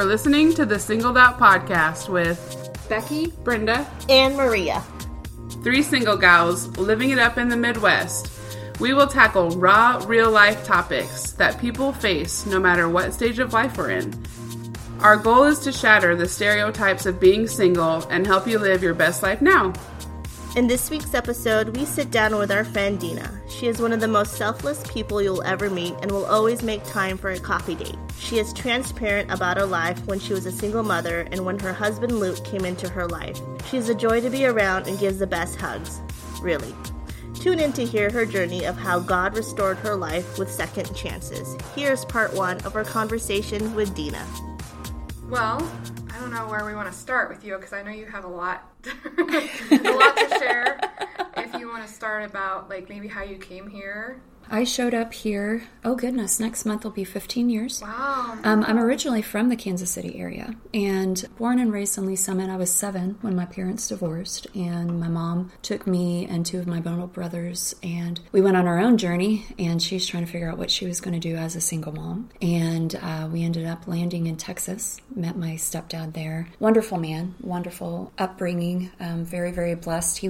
listening to the Singled Out Podcast with Becky, Brenda, and Maria. 3 single gals living it up in the Midwest. We will tackle raw, real-life topics that people face no matter what stage of life we're in. Our goal is to shatter the stereotypes of being single and help you live your best life now. In this week's episode, we sit down with our friend Dina. She is one of the most selfless people you'll ever meet and will always make time for a coffee date. She is transparent about her life when she was a single mother and when her husband Luke came into her life. She is a joy to be around and gives the best hugs. Really. Tune in to hear her journey of how God restored her life with second chances. Here's part 1 of our conversation with Dina. Well, I don't know where we want to start with you because I know you have a lot to share. If you want to start about like maybe how you came here. I showed up here, oh goodness, next month will be 15 years. Wow. I'm originally from the Kansas City area and born and raised in Lee Summit. I was 7 when my parents divorced, and my mom took me and 2 of my little brothers, and we went on our own journey, and she's trying to figure out what she was going to do as a single mom. And we ended up landing in Texas, met my stepdad there. Wonderful man, wonderful upbringing, very, very blessed.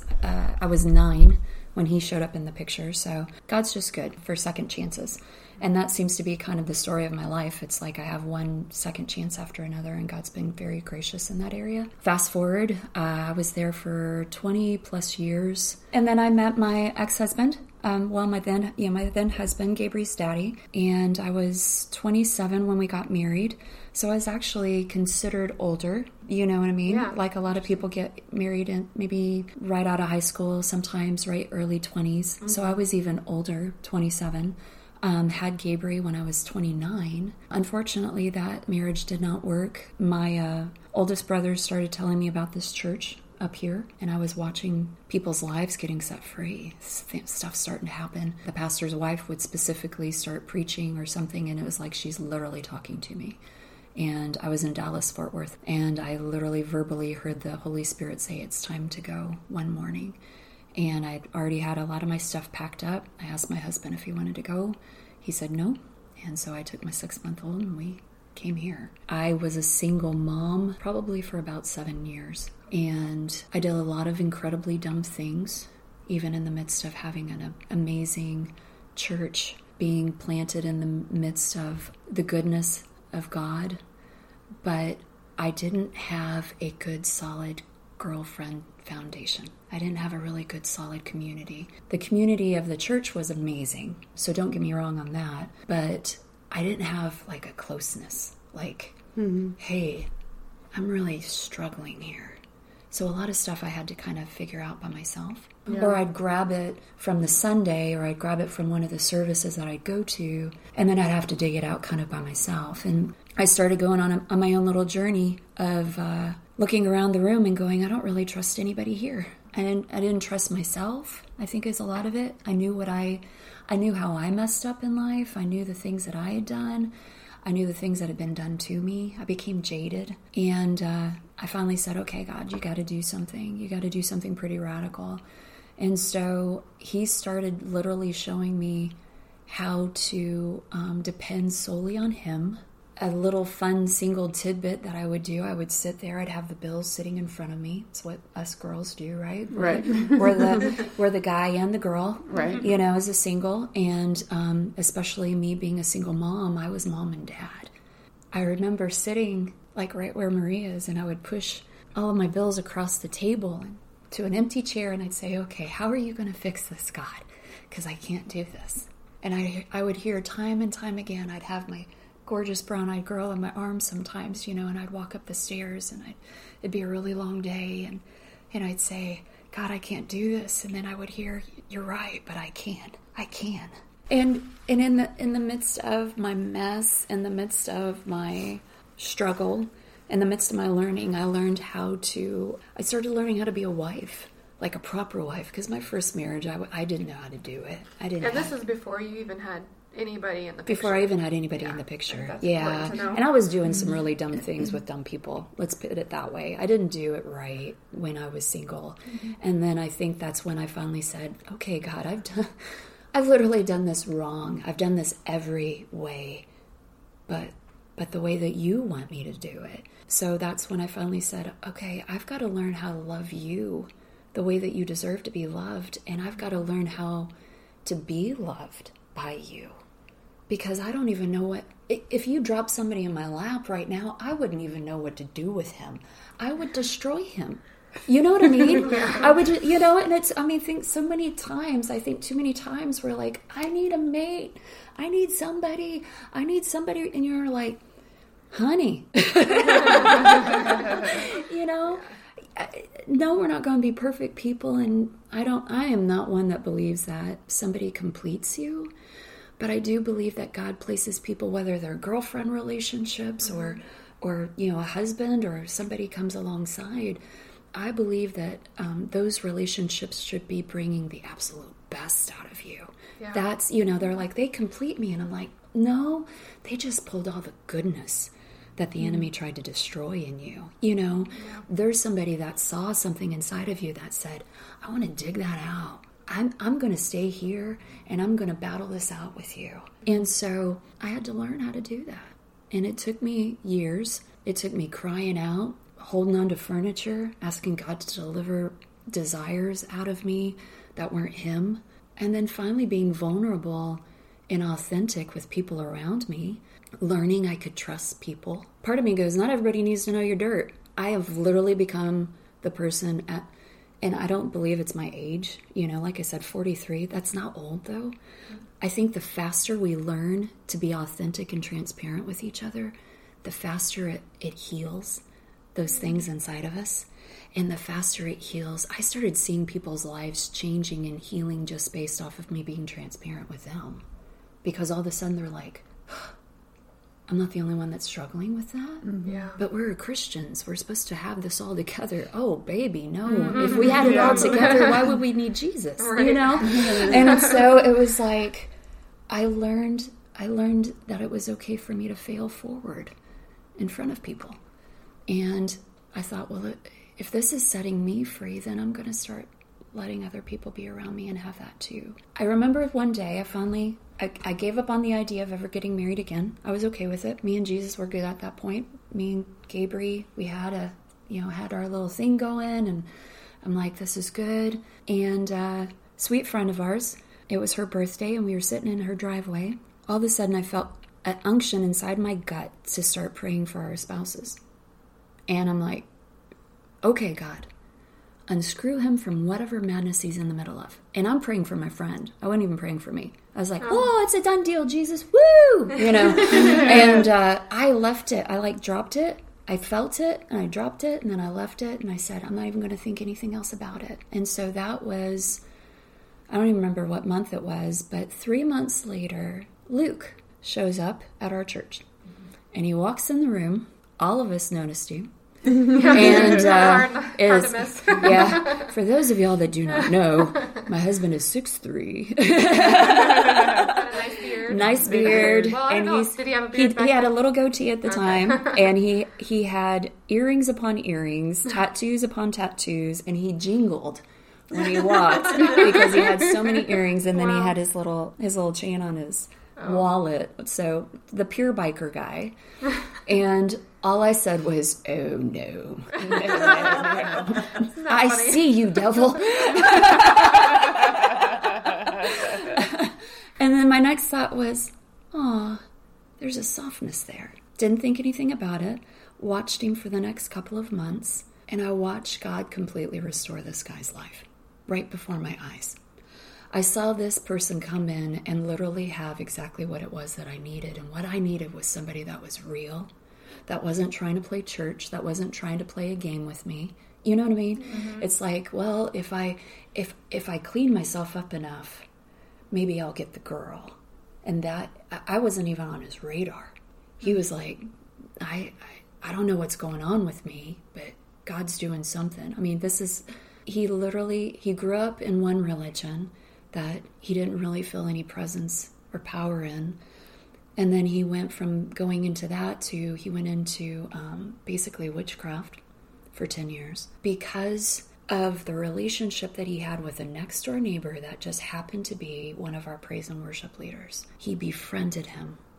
I was 9 when he showed up in the picture. So God's just good for second chances. And that seems to be kind of the story of my life. It's like I have one second chance after another, and God's been very gracious in that area. Fast forward, I was there for 20 plus years. And then I met my ex-husband. My then husband, Gabriel's daddy. And I was 27 when we got married. So I was actually considered older, you know what I mean? Yeah. Like a lot of people get married in maybe right out of high school, sometimes right early 20s. Mm-hmm. So I was even older, 27. Had Gabriel when I was 29. Unfortunately, that marriage did not work. My oldest brother started telling me about this church up here, and I was watching people's lives getting set free. Stuff starting to happen. The pastor's wife would specifically start preaching or something, and it was like she's literally talking to me. And I was in Dallas, Fort Worth, and I literally verbally heard the Holy Spirit say, "It's time to go," one morning. And I'd already had a lot of my stuff packed up. I asked my husband if he wanted to go. He said no. And so I took my 6-month-old and we came here. I was a single mom probably for about 7 years. And I did a lot of incredibly dumb things, even in the midst of having an amazing church, being planted in the midst of the goodness of God. But I didn't have a good, solid girlfriend foundation. I didn't have a really good, solid community. The community of the church was amazing, so don't get me wrong on that. But I didn't have like a closeness, like, hey, I'm really struggling here. So a lot of stuff I had to kind of figure out by myself. Yeah. Or I'd grab it from the Sunday, or I'd grab it from one of the services that I'd go to, and then I'd have to dig it out kind of by myself. And I started going on my own little journey of looking around the room and going, I don't really trust anybody here. I didn't trust myself, I think is a lot of it. I knew how I messed up in life. I knew the things that I had done. I knew the things that had been done to me. I became jaded. And I finally said, okay, God, you got to do something. You got to do something pretty radical. And so he started literally showing me how to depend solely on him. A little fun single tidbit that I would do, I would sit there, I'd have the bills sitting in front of me. It's what us girls do, right? Right. We're the guy and the girl, right? You know, as a single. And especially me being a single mom, I was mom and dad. I remember sitting like right where Maria is, and I would push all of my bills across the table to an empty chair, and I'd say, okay, how are you going to fix this, God? Because I can't do this. And I would hear time and time again, I'd have my gorgeous brown-eyed girl in my arms sometimes, you know, and I'd walk up the stairs, and it'd be a really long day, and I'd say, God, I can't do this. And then I would hear, you're right, but I can. And in the midst of my mess, in the midst of my struggle, in the midst of my learning, I started learning how to be a wife, like a proper wife, because my first marriage, I didn't know how to do it. And this is before you even had anybody in the picture. Before I even had anybody in the picture. Yeah. And I was doing some really dumb things with dumb people. Let's put it that way. I didn't do it right when I was single. Mm-hmm. And then I think that's when I finally said, okay, God, I've literally done this wrong. I've done this every way. But but the way that you want me to do it. So that's when I finally said, okay, I've got to learn how to love you the way that you deserve to be loved, and I've got to learn how to be loved by you. Because I don't even know what... If you drop somebody in my lap right now, I wouldn't even know what to do with him. I would destroy him. You know what I mean? I would, and it's, think so many times, too many times we're like, I need a mate. I need somebody. And you're like, honey. No, we're not going to be perfect people. And I am not one that believes that somebody completes you. But I do believe that God places people, whether they're girlfriend relationships or a husband or somebody comes alongside. I believe that those relationships should be bringing the absolute best out of you. Yeah. That's, they're like, they complete me. And I'm like, no, they just pulled all the goodness that the enemy tried to destroy in you. There's somebody that saw something inside of you that said, I want to dig that out. I'm going to stay here and I'm going to battle this out with you. And so I had to learn how to do that. And it took me years. It took me crying out, holding on to furniture, asking God to deliver desires out of me that weren't him. And then finally being vulnerable and authentic with people around me, learning I could trust people. Part of me goes, not everybody needs to know your dirt. I have literally become the person and I don't believe it's my age. Like I said, 43, that's not old though. I think the faster we learn to be authentic and transparent with each other, the faster it heals those things inside of us. And the faster it heals, I started seeing people's lives changing and healing just based off of me being transparent with them. Because all of a sudden they're like, I'm not the only one that's struggling with that. Yeah. But we're Christians. We're supposed to have this all together. Oh, baby, no. If we had it all together, why would we need Jesus? Right. And so it was like, I learned that it was okay for me to fail forward in front of people. And I thought, well, if this is setting me free, then I'm going to start letting other people be around me and have that too. I remember one day I gave up on the idea of ever getting married again. I was okay with it. Me and Jesus were good at that point. Me and Gabriel, we had our little thing going, and I'm like, this is good. And a sweet friend of ours, it was her birthday, and we were sitting in her driveway. All of a sudden, I felt an unction inside my gut to start praying for our spouses. And I'm like, okay, God, unscrew him from whatever madness he's in the middle of. And I'm praying for my friend. I wasn't even praying for me. I was like, oh, it's a done deal, Jesus. Woo! And I left it. I dropped it. I felt it and I dropped it and then I left it and I said, I'm not even going to think anything else about it. And so that was, I don't even remember what month it was, but 3 months later, Luke shows up at our church and he walks in the room. All of us noticed him. And for those of y'all that do not know, my husband is 6'3". Nice beard. Well, I don't know. Did he have a beard? He had a little goatee at the time, and he had earrings upon earrings, tattoos upon tattoos, and he jingled when he walked because he had so many earrings, and then he had his little chain on his wallet. So the pure biker guy. And all I said was, oh no. I see you, devil. And then my next thought was, there's a softness there. Didn't think anything about it. Watched him for the next couple of months. And I watched God completely restore this guy's life right before my eyes. I saw this person come in and literally have exactly what it was that I needed. And what I needed was somebody that was real, that wasn't trying to play church, that wasn't trying to play a game with me. You know what I mean? Mm-hmm. It's like, well, if I clean myself up enough, maybe I'll get the girl. And that, I wasn't even on his radar. He was like, I don't know what's going on with me, but God's doing something. I mean, he grew up in one religion that he didn't really feel any presence or power in. And then he went from going into that to, he went into basically witchcraft for 10 years. Because of the relationship that he had with a next door neighbor that just happened to be one of our praise and worship leaders. He befriended him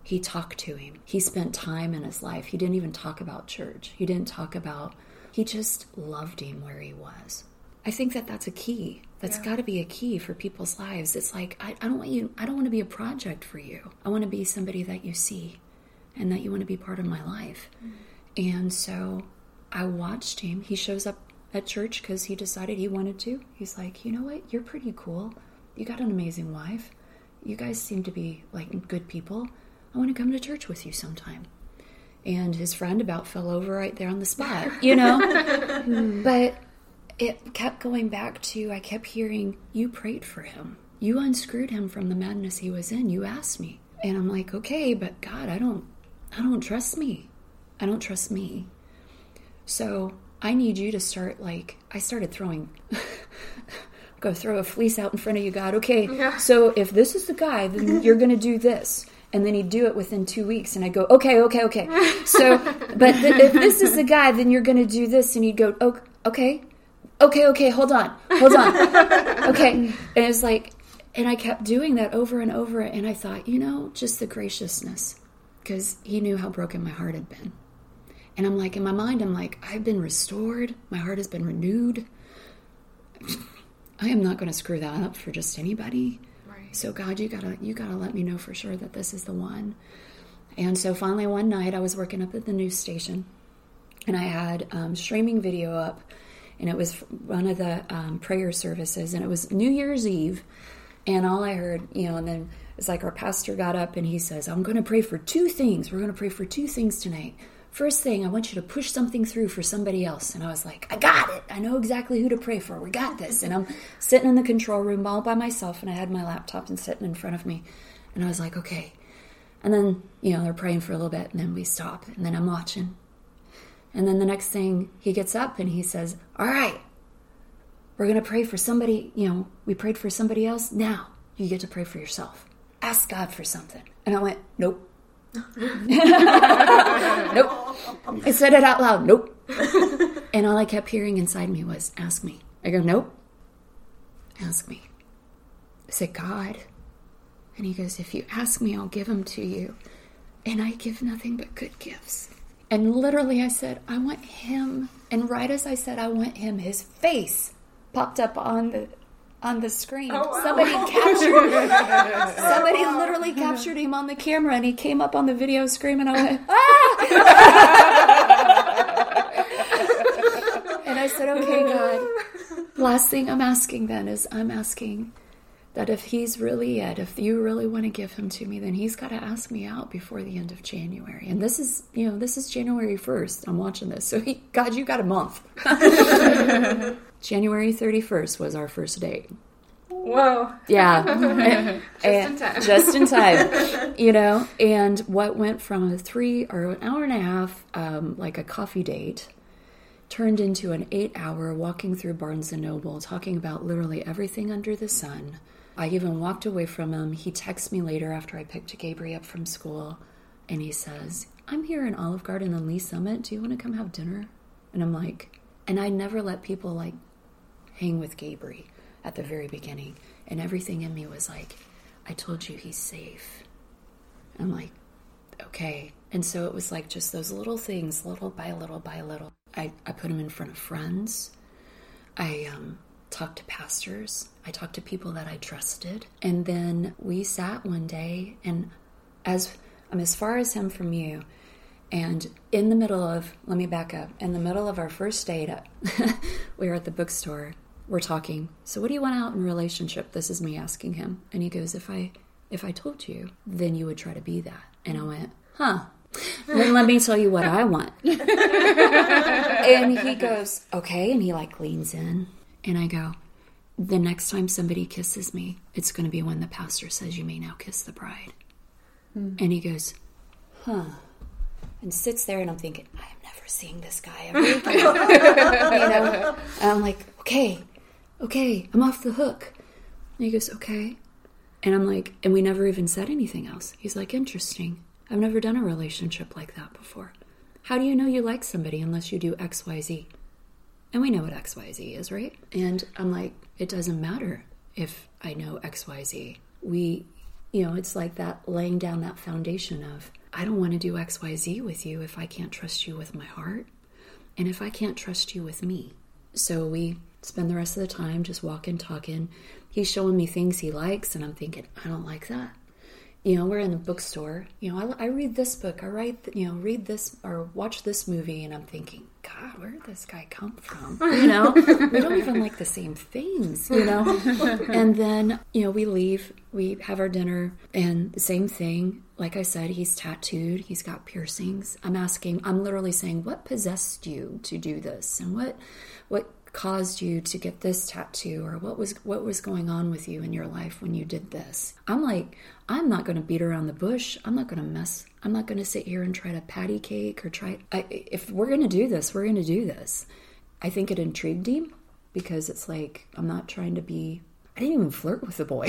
He talked to him. He spent time in his life. He didn't even talk about church. He just loved him where he was. I think that that's a key. That's got to be a key for people's lives. It's like, I don't want to be a project for you. I want to be somebody that you see and that you want to be part of my life. And so I watched him. He shows up at church because he decided he wanted to. He's like, you know what? You're pretty cool. You got an amazing wife. You guys seem to be like good people. I want to come to church with you sometime. And his friend about fell over right there on the spot, But it kept going back to, I kept hearing, you prayed for him. You unscrewed him from the madness he was in. You asked me. And I'm like, okay, but God, I don't trust me. I don't trust me. So I need you to start, I started throwing, go throw a fleece out in front of you, God. Okay, So if this is the guy, then you're going to do this. And then he'd do it within 2 weeks. And I go, okay. So, but if this is the guy, then you're going to do this. And he'd go, okay, hold on. Okay. And it's like, and I kept doing that over and over. And I thought, just the graciousness. Because he knew how broken my heart had been. And I'm like, in my mind, I've been restored. My heart has been renewed. I am not going to screw that up for just anybody. Right. So God, you gotta let me know for sure that this is the one. And so finally one night I was working up at the news station and I had streaming video up, and it was one of the prayer services, and it was New Year's Eve. And all I heard, and then it's like our pastor got up and he says, I'm going to pray for 2 things. We're going to pray for 2 things tonight. First thing, I want you to push something through for somebody else. And I was like, I got it. I know exactly who to pray for. We got this. And I'm sitting in the control room all by myself, and I had my laptop and sitting in front of me. And I was like, okay. And then, they're praying for a little bit, and then we stop. And then I'm watching. And then the next thing, he gets up and he says, all right, we're going to pray for somebody. We prayed for somebody else. Now you get to pray for yourself. Ask God for something. And I went, nope. Nope. I said it out loud. Nope. And all I kept hearing inside me was, ask me. I go, nope. Ask me. I said, God. And he goes, if you ask me, I'll give them to you. And I give nothing but good gifts. And literally I said, I want him. And right as I said, I want him, his face popped up on the screen. Oh, wow. Somebody literally captured him on the camera, and he came up on the video screaming. I went, ah! And I said, okay, God. Last thing I'm asking then is I'm asking that if he's really it, if you really want to give him to me, then he's got to ask me out before the end of January. And this is January 1st. I'm watching this. So God, you got a month. January 31st was our first date. Whoa. Yeah. Just in time. And what went from an hour and a half, like a coffee date, turned into an 8-hour walking through Barnes & Noble, talking about literally everything under the sun. I even walked away from him. He texts me later after I picked Gabriel up from school, and he says, I'm here in Olive Garden and Lee Summit. Do you want to come have dinner? And I'm like, and I never let people hang with Gabriel at the very beginning. And everything in me was like, I told you he's safe. I'm like, okay. And so it was like just those little things, little by little by little. I put him in front of friends. I talked to pastors. I talked to people that I trusted. And then we sat one day, and I'm as far as him from you. And in the middle of, let me back up, in the middle of our first date, we were at the bookstore. We're talking. So what do you want out in a relationship? This is me asking him. And he goes, if I told you, then you would try to be that. And I went, huh. Then let me tell you what I want. And he goes, okay. And he leans in. And I go, the next time somebody kisses me, it's going to be when the pastor says you may now kiss the bride. And he goes, huh. And sits there, and I'm thinking, I am never seeing this guy ever again. And I'm like, okay, I'm off the hook. And he goes, okay. And I'm like, and we never even said anything else. He's like, interesting. I've never done a relationship like that before. How do you know you like somebody unless you do X, Y, Z? And we know what X, Y, Z is, right? And I'm like, it doesn't matter if I know X, Y, Z. it's like that laying down that foundation of, I don't want to do XYZ with you if I can't trust you with my heart and if I can't trust you with me. So we spend the rest of the time just walking, talking. He's showing me things he likes, and I'm thinking, I don't like that. We're in the bookstore. I read this book. I read this or watch this movie, and I'm thinking, God, where did this guy come from? We don't even like the same things, And then, we leave. We have our dinner, and the same thing. Like I said, he's tattooed. He's got piercings. I'm literally saying, what possessed you to do this? And what caused you to get this tattoo, or what was going on with you in your life when you did this? I'm like, I'm not going to beat around the bush. I'm not going to mess. I'm not going to sit here and try to patty cake or if we're going to do this, we're going to do this. I think it intrigued him because it's like, I'm not trying to be, I didn't even flirt with the boy.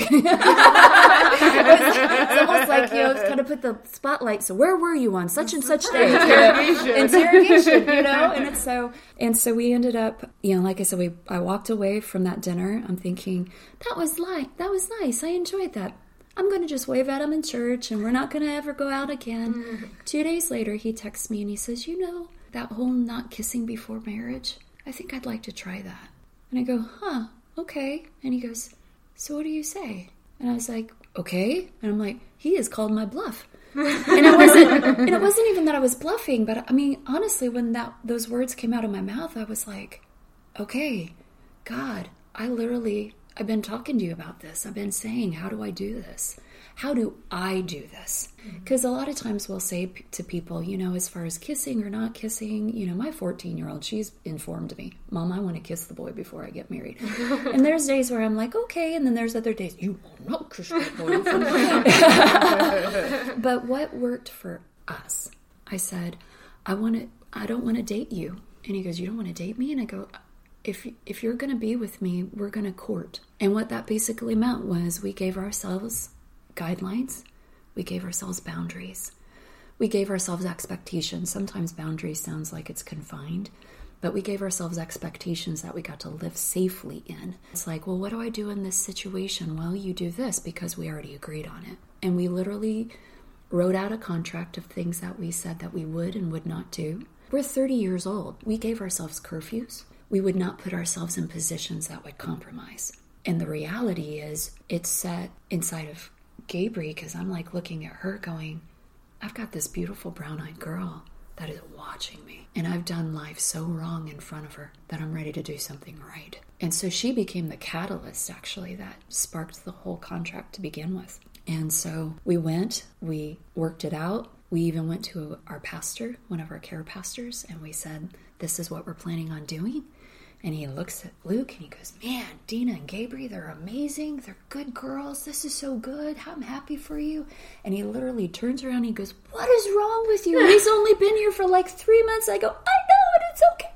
It's almost like, it's kind of put the spotlight. So where were you on such and such day? Interrogation, And so we ended up, like I said, I walked away from that dinner. I'm thinking, that was nice. I enjoyed that. I'm going to just wave at him in church and we're not going to ever go out again. 2 days later, he texts me and he says, that whole not kissing before marriage, I think I'd like to try that. And I go, okay. And he goes, so what do you say? And I was like, okay. And I'm like, he has called my bluff. And it wasn't even that I was bluffing, but I mean, honestly, when those words came out of my mouth, I was like, okay, God, I've been talking to you about this. I've been saying, how do I do this? How do I do this? Because a lot of times we'll say to people, as far as kissing or not kissing, my 14-year-old, she's informed me, Mom, I want to kiss the boy before I get married. And there's days where I'm like, okay. And then there's other days, you will not kiss the boy. But what worked for us? I said, I don't want to date you. And he goes, you don't want to date me? And I go, if you're going to be with me, we're going to court. And what that basically meant was we gave ourselves guidelines. We gave ourselves boundaries. We gave ourselves expectations. Sometimes boundaries sounds like it's confined, but we gave ourselves expectations that we got to live safely in. It's like, well, what do I do in this situation? Well, you do this because we already agreed on it. And we literally wrote out a contract of things that we said that we would and would not do. We're 30 years old. We gave ourselves curfews. We would not put ourselves in positions that would compromise. And the reality is, it's set inside of Gabriel, because I'm like looking at her going, I've got this beautiful brown-eyed girl that is watching me. And I've done life so wrong in front of her that I'm ready to do something right. And so she became the catalyst, actually, that sparked the whole contract to begin with. And so we worked it out. We even went to our pastor, one of our care pastors, and we said, this is what we're planning on doing. And he looks at Luke and he goes, man, Dina and Gabriel, they're amazing. They're good girls. This is so good. I'm happy for you. And he literally turns around and he goes, what is wrong with you? He's only been here for like 3 months. I go, I know, and it's okay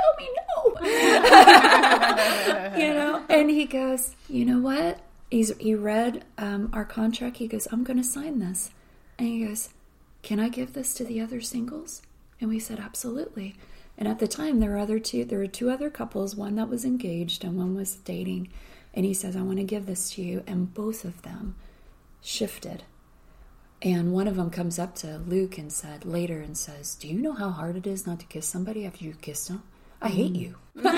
if you tell me no. And he goes, you know what? He read our contract. He goes, I'm going to sign this. And he goes, can I give this to the other singles? And we said, absolutely. And at the time, there were two other couples, one that was engaged and one was dating. And he says, I want to give this to you. And both of them shifted. And one of them comes up to Luke and says, do you know how hard it is not to kiss somebody after you kissed them? I hate you. But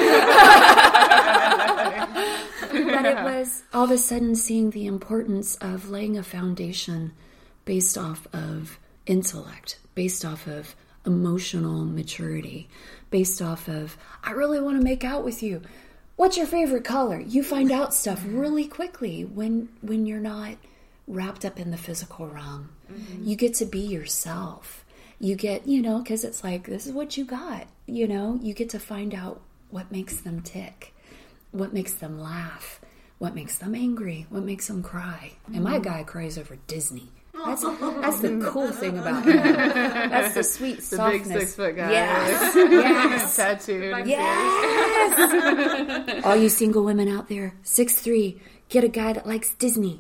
it was all of a sudden seeing the importance of laying a foundation based off of intellect, based off of emotional maturity, based off of, I really want to make out with you. What's your favorite color? You find out stuff really quickly when you're not wrapped up in the physical realm. Mm-hmm. You get to be yourself. You get, because it's like, this is what you got. You get to find out what makes them tick, what makes them laugh, what makes them angry, what makes them cry. Mm-hmm. And my guy cries over Disney. That's the cool thing about him. That's the sweet softness. The big 6-foot guy. Yes. Tattooed. Yes. All you single women out there, 6'3", get a guy that likes Disney.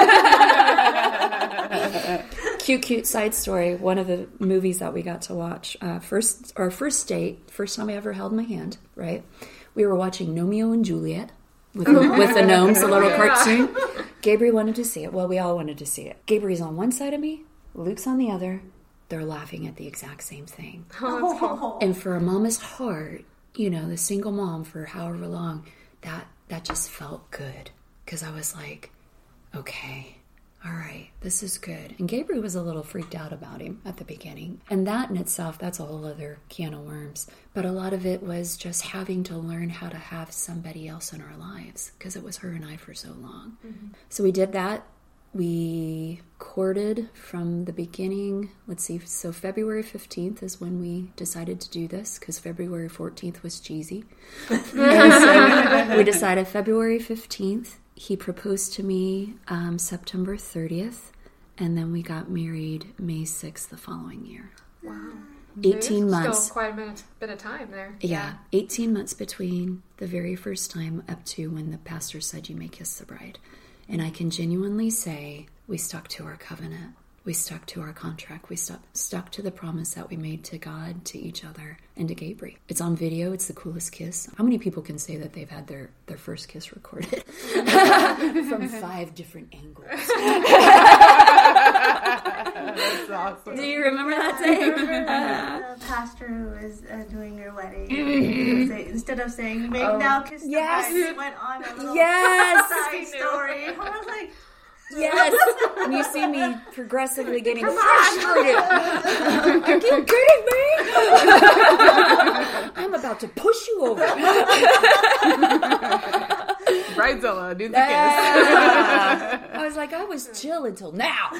Cute side story. One of the movies that we got to watch, our first date, first time I ever held my hand, right? We were watching Romeo and Juliet with the gnomes, a little cartoon. Gabriel wanted to see it. Well, we all wanted to see it. Gabriel's on one side of me, Luke's on the other. They're laughing at the exact same thing. Oh, that's cool. And for a mama's heart, the single mom for however long, that just felt good. Because I was like, okay, all right, this is good. And Gabriel was a little freaked out about him at the beginning. And that in itself, that's a whole other can of worms. But a lot of it was just having to learn how to have somebody else in our lives, because it was her and I for so long. Mm-hmm. So we did that. We courted from the beginning. Let's see. So February 15th is when we decided to do this, because February 14th was cheesy. And so we decided February 15th. He proposed to me September 30th, and then we got married May 6th the following year. Wow. 18 months. Still quite a bit of time there. Yeah, 18 months between the very first time up to when the pastor said you may kiss the bride. And I can genuinely say we stuck to our covenant. We stuck to our contract. We stuck to the promise that we made to God, to each other, and to Gabriel. It's on video. It's the coolest kiss. How many people can say that they've had their first kiss recorded? From 5 different angles. That's awesome. Do you remember that day? The pastor who was doing your wedding, he would say, instead of saying, make now kiss the bride, he went on a little side story. I was like... Yes, and you see me progressively getting frustrated. Are you kidding me? I'm about to push you over. Bridezilla, do the kiss. I was like, I was chill until now.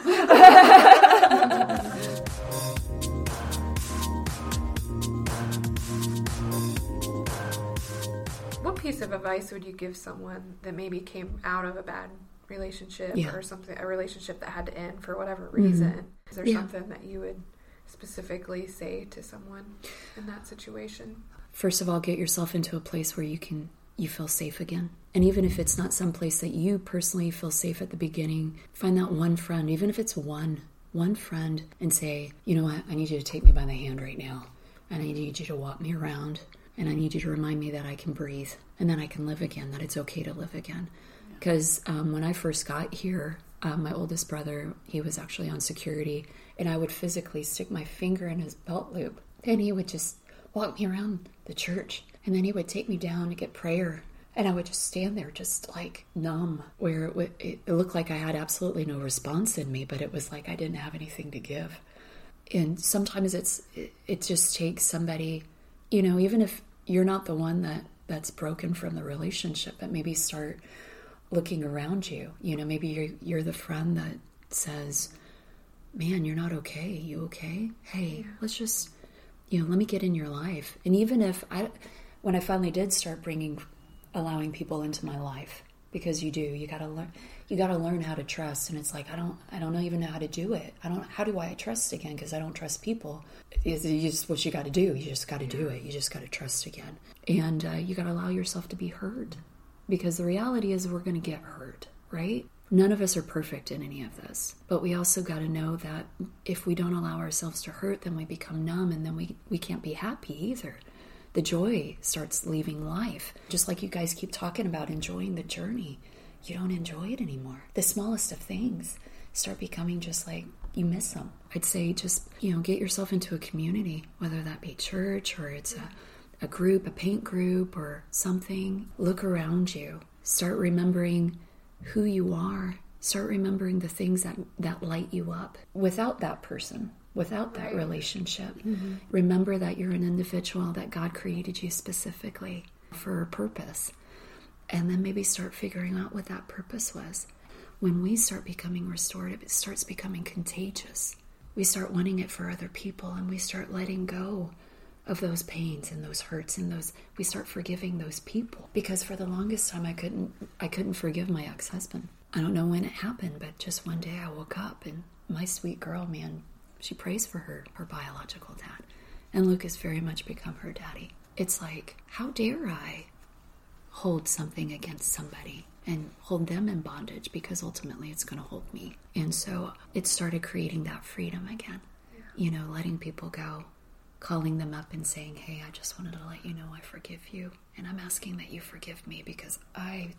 What piece of advice would you give someone that maybe came out of a bad relationship or something, a relationship that had to end for whatever reason? Mm-hmm. Is there something that you would specifically say to someone in that situation? First of all, get yourself into a place where you feel safe again. And even if it's not some place that you personally feel safe at the beginning, find that one friend, even if it's one friend, and say, you know what, I need you to take me by the hand right now. And I need you to walk me around. And I need you to remind me that I can breathe and that I can live again, that it's okay to live again. Because when I first got here, my oldest brother, he was actually on security, and I would physically stick my finger in his belt loop, and he would just walk me around the church, and then he would take me down to get prayer, and I would just stand there just like numb, where it looked like I had absolutely no response in me, but it was like I didn't have anything to give. And sometimes it just takes somebody, even if you're not the one that's broken from the relationship, but maybe start looking around you. Maybe you're the friend that says, man, you're not okay. You okay? Hey, let's just, let me get in your life. And even if when I finally did start allowing people into my life, because you gotta learn how to trust. And it's like, I don't even know how to do it. How do I trust again? Because I don't trust people. It's just what you got to do. You just got to do it. You just got to trust again. And you got to allow yourself to be hurt. Because the reality is we're going to get hurt, right? None of us are perfect in any of this. But we also got to know that if we don't allow ourselves to hurt, then we become numb, and then we can't be happy either. The joy starts leaving life. Just like you guys keep talking about enjoying the journey. You don't enjoy it anymore. The smallest of things start becoming just like you miss them. I'd say just, get yourself into a community, whether that be church or it's a group, a paint group or something. Look around you. Start remembering who you are. Start remembering the things that light you up. Without that person, without that relationship, remember that you're an individual, that God created you specifically for a purpose. And then maybe start figuring out what that purpose was. When we start becoming restorative, it starts becoming contagious. We start wanting it for other people, and we start letting go of those pains and those hurts and we start forgiving those people. Because for the longest time I couldn't forgive my ex-husband. I don't know when it happened, but just one day I woke up and my sweet girl, man, she prays for her biological dad. And Luke has very much become her daddy. It's like, how dare I hold something against somebody and hold them in bondage, because ultimately it's going to hold me. And so it started creating that freedom again. Letting people go. Calling them up and saying, hey, I just wanted to let you know I forgive you. And I'm asking that you forgive me because I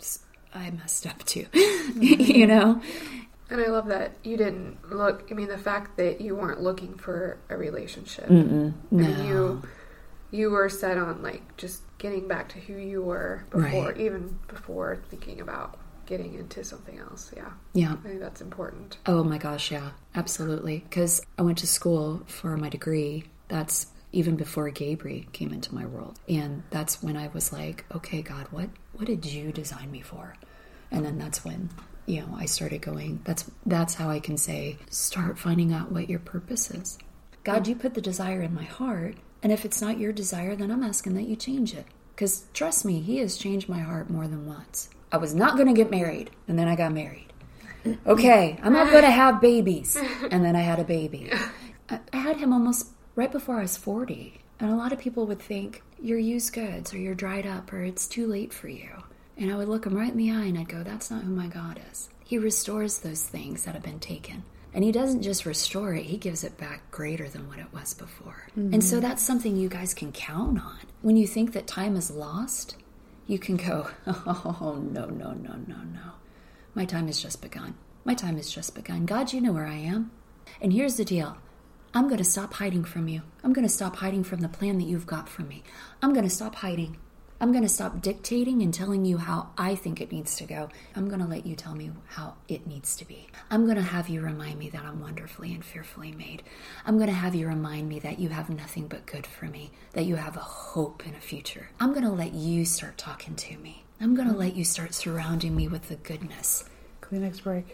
I messed up too, you know? And I love that you didn't look, I mean, the fact that you weren't looking for a relationship. No. I mean, you were set on, like, just getting back to who you were before, Right. even before thinking about getting into something else. Yeah. Yeah. I think that's important. Oh my gosh, yeah, absolutely. Because I went to school for my degree. That's even before Gabriel came into my world. And that's when I was like, okay, God, what did you design me for? And then that's when, you know, I started going, that's how I can say, start finding out what your purpose is. God, you put the desire in my heart, and if it's not your desire, then I'm asking that you change it. Because trust me, he has changed my heart more than once. I was not going to get married, and then I got married. Okay, I'm not going to have babies, and then I had a baby. I had him almost right before I was 40, and a lot of people would think, you're used goods, or you're dried up, or it's too late for you. And I would look him right in the eye and I'd go, that's not who my God is. He restores those things that have been taken. And he doesn't just restore it, he gives it back greater than what it was before. Mm-hmm. And so that's something you guys can count on. When you think that time is lost, you can go, oh, no. My time has just begun. My time has just begun. God, you know where I am. And here's the deal. I'm going to stop hiding from you. I'm going to stop hiding from the plan that you've got for me. I'm going to stop hiding. I'm going to stop dictating and telling you how I think it needs to go. I'm going to let you tell me how it needs to be. I'm going to have you remind me that I'm wonderfully and fearfully made. I'm going to have you remind me that you have nothing but good for me, that you have a hope and a future. I'm going to let you start talking to me. I'm going to let you start surrounding me with the goodness. Kleenex break.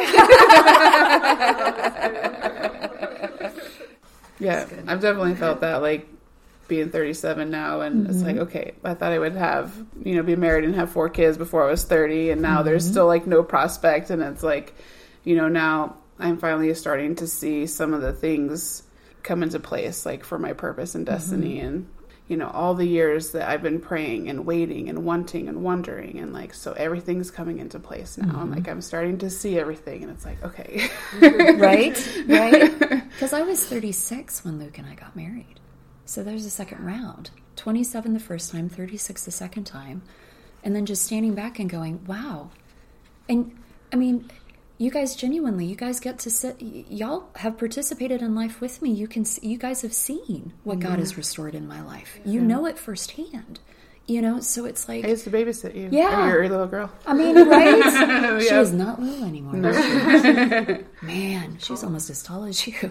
Yeah, I've definitely felt that, like, being 37 now, and it's like, okay, I thought I would have, you know, be married and have 4 kids before I was 30, and now there's still, like, no prospect, and it's like, you know, now I'm finally starting to see some of the things come into place, like, for my purpose and destiny, and, you know, all the years that I've been praying and waiting and wanting and wondering, and, like, so everything's coming into place now, and, like, I'm starting to see everything, and it's like, okay. Right? Because I was 36 when Luke and I got married. So there's a second round. 27 the first time, 36 the second time. And then just standing back and going, wow. And, I mean, you guys genuinely, you guys get to sit, y'all have participated in life with me. You guys have seen what God has restored in my life. You know it firsthand. You know, so it's like... I used to babysit you. Yeah. Your little girl. I mean, right? She is not little anymore. No. Man, she's almost as tall as you.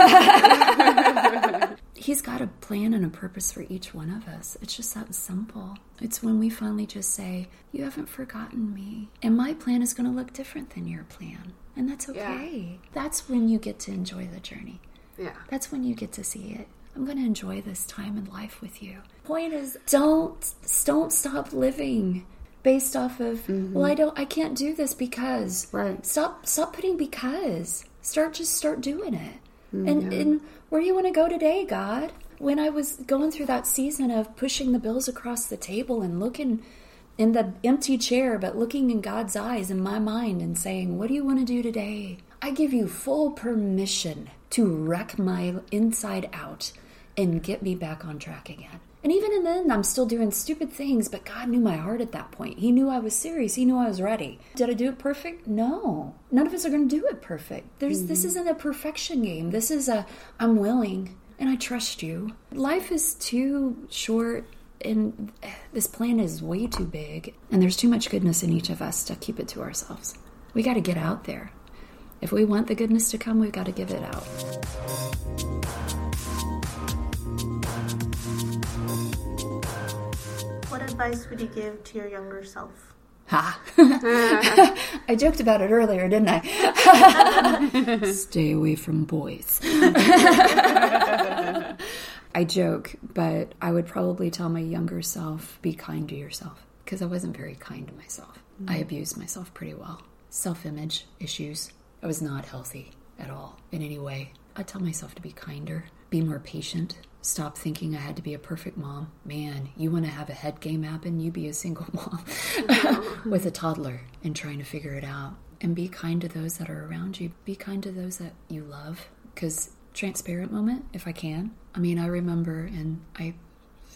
Yeah. He's got a plan and a purpose for each one of us. It's just that simple. It's when we finally just say, you haven't forgotten me. And my plan is going to look different than your plan. And that's okay. Yeah. That's when you get to enjoy the journey. Yeah. That's when you get to see it. I'm going to enjoy this time in life with you. Point is, don't stop living based off of, well, I can't do this because. Right. Stop putting because. Start doing it. And where do you want to go today, God? When I was going through that season of pushing the bills across the table and looking in the empty chair, but looking in God's eyes in my mind and saying, what do you want to do today? I give you full permission to wreck my inside out and get me back on track again. And even then, I'm still doing stupid things, but God knew my heart at that point. He knew I was serious. He knew I was ready. Did I do it perfect? No. None of us are going to do it perfect. This isn't a perfection game. This is I'm willing, and I trust you. Life is too short, and this plan is way too big, and there's too much goodness in each of us to keep it to ourselves. We got to get out there. If we want the goodness to come, we've got to give it out. What advice would you give to your younger self? Ha! I joked about it earlier, didn't I? Stay away from boys. I joke, but I would probably tell my younger self, be kind to yourself. Because I wasn't very kind to myself. I abused myself pretty well. Self-image issues. I was not healthy at all in any way. I tell myself to be kinder, be more patient, stop thinking I had to be a perfect mom. Man, you want to have a head game happen, you be a single mom with a toddler and trying to figure it out. And be kind to those that are around you. Be kind to those that you love. Because transparent moment, if I can. I mean, I remember, and I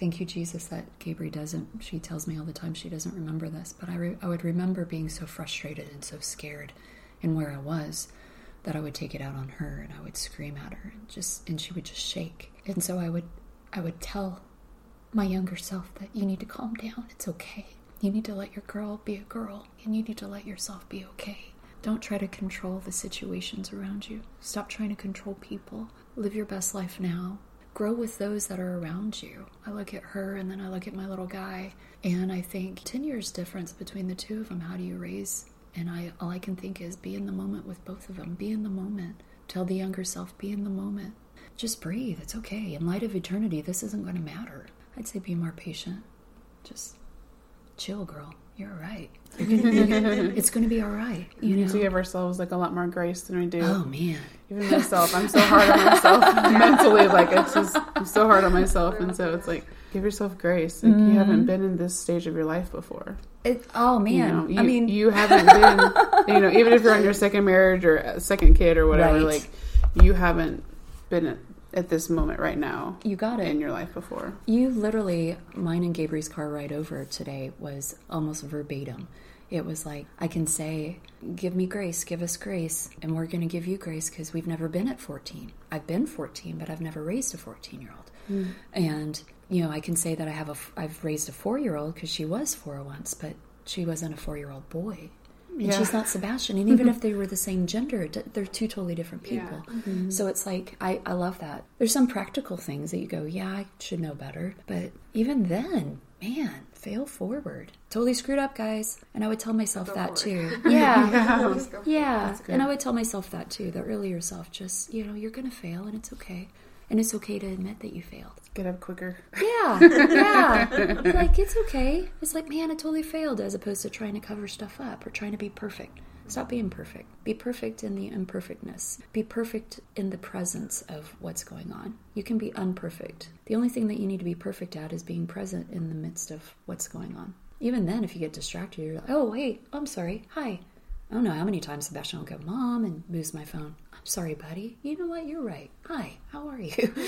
Thank you, Jesus, that Gabrielle doesn't. She tells me all the time she doesn't remember this. But I would remember being so frustrated and so scared and where I was that I would take it out on her and I would scream at her and she would just shake. And so I would tell my younger self that you need to calm down. It's okay. You need to let your girl be a girl, and you need to let yourself be okay. Don't try to control the situations around you. Stop trying to control people. Live your best life now. Grow with those that are around you. I look at her and then I look at my little guy, and I think 10 years difference between the two of them. How do you raise? And all I can think is be in the moment with both of them. Be in the moment. Tell the younger self, be in the moment. Just breathe. It's okay. In light of eternity, this isn't going to matter. I'd say be more patient. Just chill, girl. You're all right. It's going to be all right. You know? We give ourselves like a lot more grace than we do. Oh, man. Even myself. I'm so hard on myself mentally. Like, it's just, I'm so hard on myself. And so it's like, give yourself grace. Like, you haven't been in this stage of your life before. Oh, man. You know, you haven't been, you know, even if you're on your second marriage or second kid or whatever, right. Like, you haven't been at this moment right now. You got it. In your life before. You literally, mine and Gabriel's car ride over today was almost verbatim. It was like, I can say, give me grace, give us grace, and we're going to give you grace because we've never been at 14. I've been 14, but I've never raised a 14-year-old. And, you know, I can say that I've raised a 4-year-old because she was 4 once, but she wasn't a 4-year-old boy. And she's not Sebastian. And even if they were the same gender, they're two totally different people. Yeah. Mm-hmm. So it's like, I love that. There's some practical things that you go, yeah, I should know better. But even then, man, fail forward. Totally screwed up, guys. And I would tell myself that too. Yeah. And I would tell myself that too. The earlier self, just, you know, you're going to fail and it's okay. And it's okay to admit that you failed. Get up quicker. Yeah. Like, it's okay. It's like, man, I totally failed, as opposed to trying to cover stuff up or trying to be perfect. Stop being perfect. Be perfect in the imperfectness. Be perfect in the presence of what's going on. You can be unperfect. The only thing that you need to be perfect at is being present in the midst of what's going on. Even then, if you get distracted, you're like, oh, hey, I'm sorry. Hi. I don't know how many times Sebastian will go, Mom, and moves my phone. I'm sorry, buddy. You know what? You're right. Hi. How are you? Put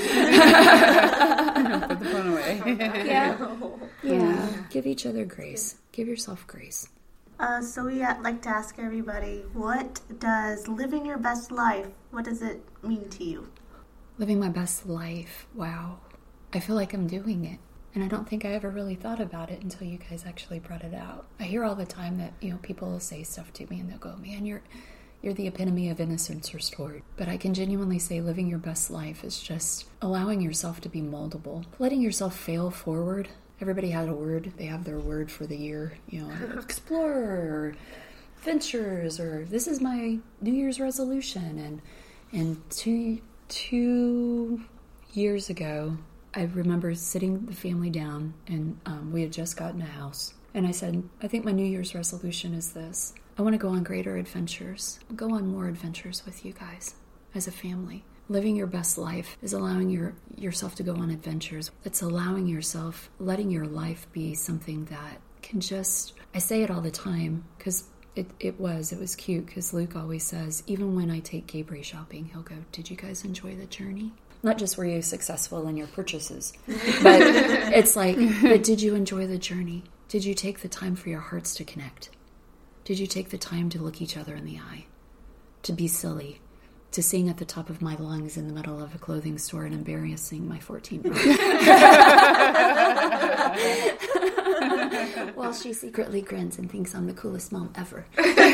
the phone away. Yeah. Give each other grace. Give yourself grace. So we like to ask everybody, what does living your best life, what does it mean to you? Living my best life. Wow. I feel like I'm doing it. And I don't think I ever really thought about it until you guys actually brought it out. I hear all the time that, you know, people will say stuff to me and they'll go, man, you're the epitome of innocence restored. But I can genuinely say living your best life is just allowing yourself to be moldable. Letting yourself fail forward. Everybody had a word. They have their word for the year. You know, explorer or ventures, or this is my New Year's resolution. And two years ago, I remember sitting the family down, and we had just gotten a house. And I said, I think my New Year's resolution is this. I want to go on greater adventures. Go on more adventures with you guys as a family. Living your best life is allowing yourself to go on adventures. It's allowing yourself, letting your life be something that can just, I say it all the time, because it was cute, because Luke always says, even when I take Gabriel shopping, he'll go, did you guys enjoy the journey? Not just were you successful in your purchases, but it's like, but did you enjoy the journey? Did you take the time for your hearts to connect? Did you take the time to look each other in the eye? To be silly? To sing at the top of my lungs in the middle of a clothing store and embarrassing my 14-year-old? While she secretly grins and thinks I'm the coolest mom ever.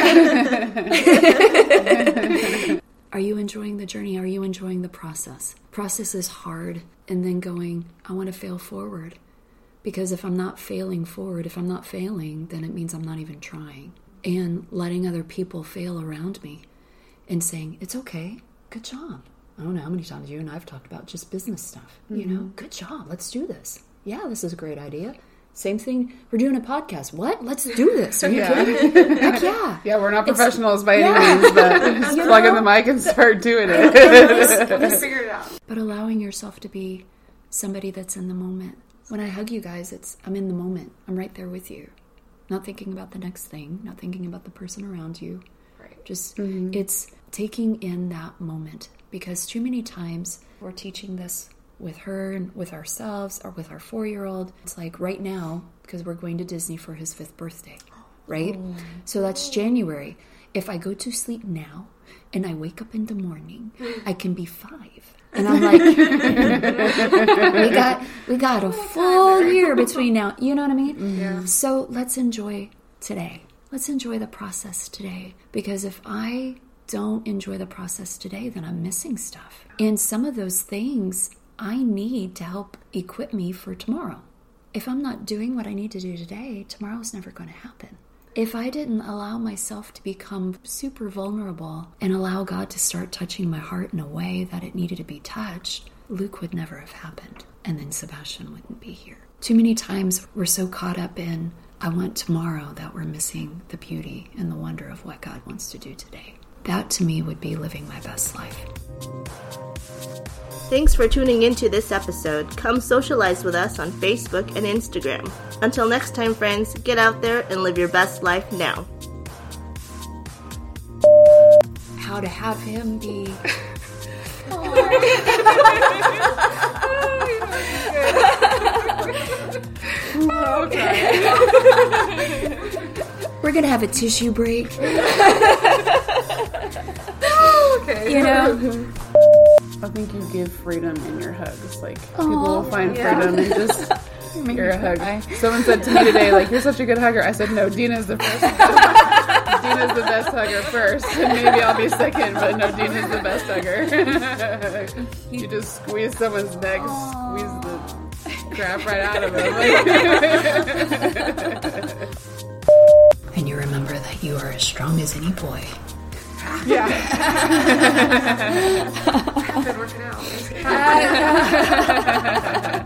Are you enjoying the journey? Are you enjoying the process? Process is hard, and then going, I want to fail forward. Because if I'm not failing forward, if I'm not failing, then it means I'm not even trying. And letting other people fail around me and saying, it's okay, good job. I don't know how many times you and I have talked about just business stuff. Mm-hmm. You know, good job, let's do this. Yeah, this is a great idea. Same thing, we're doing a podcast. What? Let's do this. Are you kidding? Heck yeah. Yeah, we're not professionals by any means, but just plug in the mic and start doing it. Just figure it out. But allowing yourself to be somebody that's in the moment. When I hug you guys, I'm in the moment. I'm right there with you. Not thinking about the next thing, not thinking about the person around you. Right. Just, it's taking in that moment. Because too many times we're teaching this with her and with ourselves or with our 4-year-old. It's like right now, because we're going to Disney for his 5th birthday, right? Oh. So that's January. If I go to sleep now and I wake up in the morning, I can be 5. And I'm like, we got a full year between now. You know what I mean? Yeah. So let's enjoy today. Let's enjoy the process today. Because if I don't enjoy the process today, then I'm missing stuff. And some of those things I need to help equip me for tomorrow. If I'm not doing what I need to do today, tomorrow's never going to happen. If I didn't allow myself to become super vulnerable and allow God to start touching my heart in a way that it needed to be touched, Luke would never have happened. And then Sebastian wouldn't be here. Too many times we're so caught up in, I want tomorrow, that we're missing the beauty and the wonder of what God wants to do today. That to me would be living my best life. Thanks for tuning into this episode. Come socialize with us on Facebook and Instagram. Until next time, friends, get out there and live your best life now. How to have him be... Okay. We're going to have a tissue break. Okay. You know? I think you give freedom in your hugs. Like, people will find freedom in just your hug. Someone said to me today, like, you're such a good hugger. I said, no, Dina's the first. Dina's the best hugger first. And maybe I'll be second, but no, Dina's the best hugger. You just squeeze someone's neck, squeeze the crap right out of them. And you remember that you are as strong as any boy. Yeah. I've been working out.